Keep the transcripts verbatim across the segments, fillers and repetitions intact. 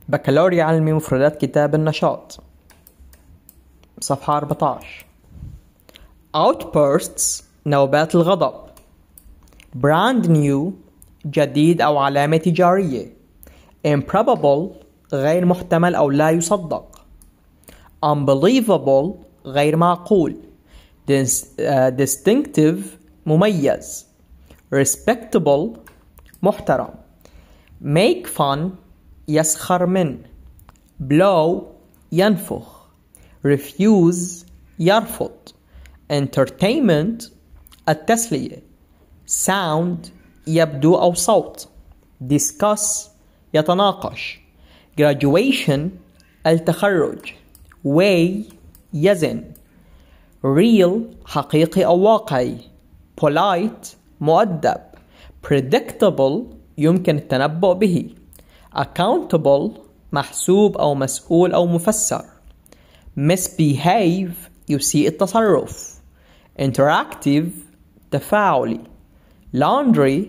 بكالوريا علمي مفردات كتاب النشاط صفحة أربعة عشر. Outbursts نوبات الغضب. Brand new جديد أو علامة تجارية. Improbable غير محتمل أو لا يصدق. Unbelievable غير معقول. Dis- uh, distinctive مميز. Respectable محترم. Make fun يسخر من. Blow ينفخ. Refuse يرفض. Entertainment التسلية. Sound يبدو أو صوت. Discuss يتناقش. Graduation التخرج. Weigh يزن. Real حقيقي أو واقعي. Polite مؤدب. Predictable يمكن التنبؤ به. Accountable محسوب أو مسؤول أو مفسر. Misbehave يسيء التصرف. Interactive تفاعلي. Laundry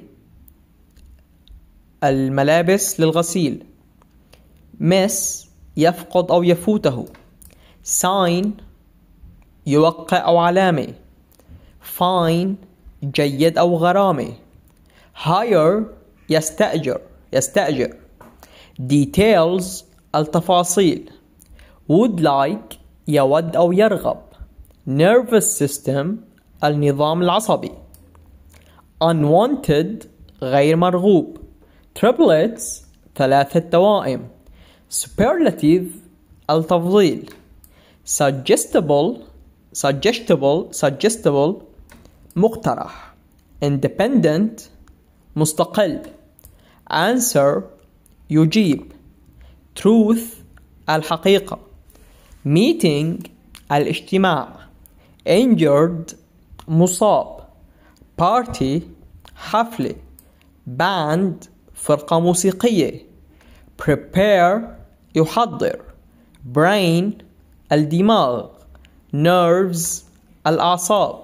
الملابس للغسيل. Miss يفقد أو يفوته. Sign يوقع أو علامة. Fine جيد أو غرامة. Hire يستأجر يستأجر. Details التفاصيل. Would like يود أو يرغب. Nervous system النظام العصبي. Unwanted غير مرغوب. Triplets ثلاثة توائم. Superlative التفضيل. Suggestible suggestible suggestible مقترح. Independent مستقل. Answer يجيب. Truth الحقيقة. Meeting الاجتماع. Injured مصاب. Party حفلة. Band فرقة موسيقية. Prepare يحضر. Brain الدماغ. Nerves الأعصاب.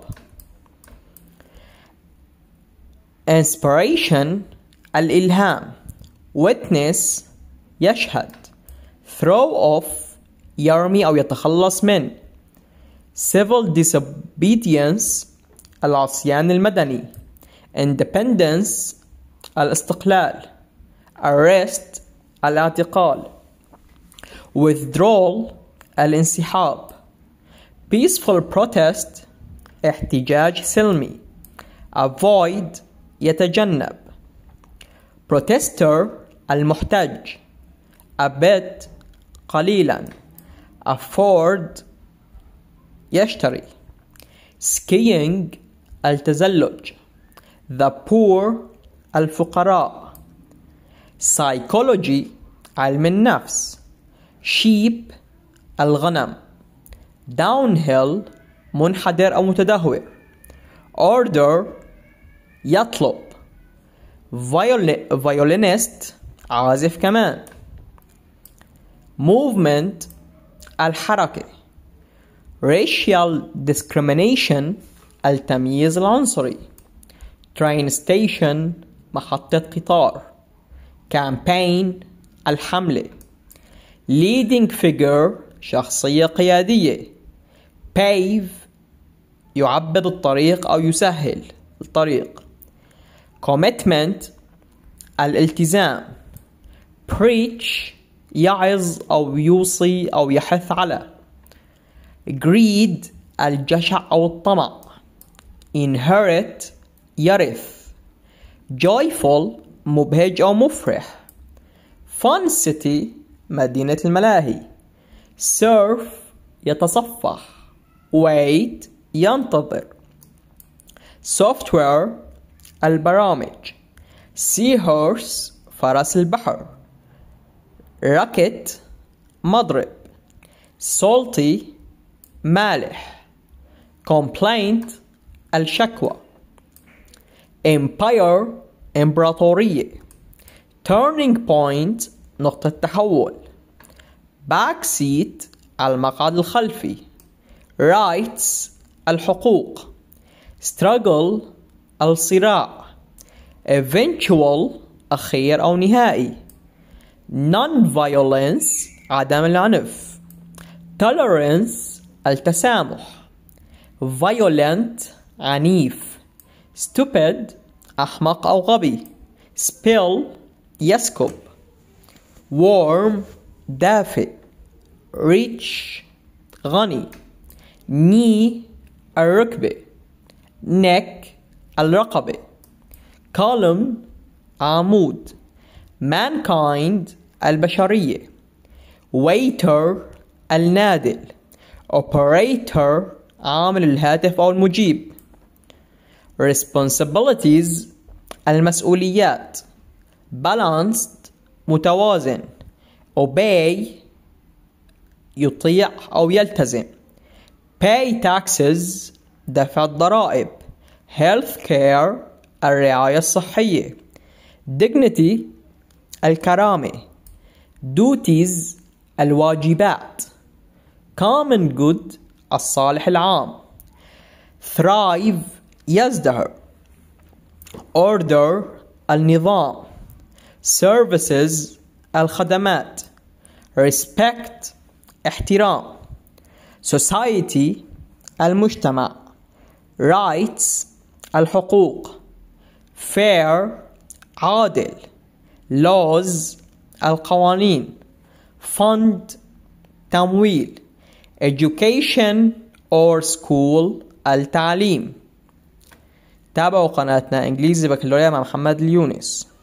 Inspiration الإلهام. Witness يشهد. Throw off يرمي أو يتخلص من. Civil disobedience العصيان المدني. Independence الاستقلال. Arrest الاعتقال. Withdrawal الانسحاب. Peaceful protest احتجاج سلمي. Avoid يتجنب. Protester المحتج. A bit قليلا. Afford يشتري. Skiing التزلج. The poor الفقراء. Psychology علم النفس. Sheep الغنم. Downhill منحدر أو متدهور. Order يطلب. Viol- violinist عازف كمان. Movement الحركة. Racial discrimination التمييز العنصري. Train station محطة قطار. Campaign الحملة. Leading figure شخصية قيادية. Pave يعبد الطريق أو يسهل الطريق. Commitment الالتزام. Preach يعظ أو يوصي أو يحث على. Greed الجشع أو الطمع. Inherit يرث. Joyful مبهج أو مفرح. Fun city مدينة الملاهي. Surf يتصفح. Wait ينتظر. Software البرامج. Seahorse فرس البحر. Racket مضرب. Salty مالح. Complaint الشكوى. Empire إمبراطورية. Turning point نقطة تحول. Backseat المقعد الخلفي. Rights الحقوق. Struggle الصراع. Eventual أخير أو نهائي. non-violence عدم العنف. tolerance التسامح. violent عنيف. stupid أحمق أو غبي. spill يسكب. warm دافئ. rich غني. knee الركبة. neck الرقبة. column عمود. mankind البشرية. waiter النادل. operator عامل الهاتف أو المجيب. responsibilities المسؤوليات. balanced متوازن. obey يطيع أو يلتزم. pay taxes دفع الضرائب. health care الرعاية الصحية. dignity الكرامة. duties الواجبات. common good الصالح العام. thrive يزدهر. order النظام. services الخدمات. respect احترام. society المجتمع. rights الحقوق. fair عادل. laws القوانين. fund تمويل. education or school التعليم. تابعوا قناتنا إنجليزي بكالوريا مع محمد اليونس.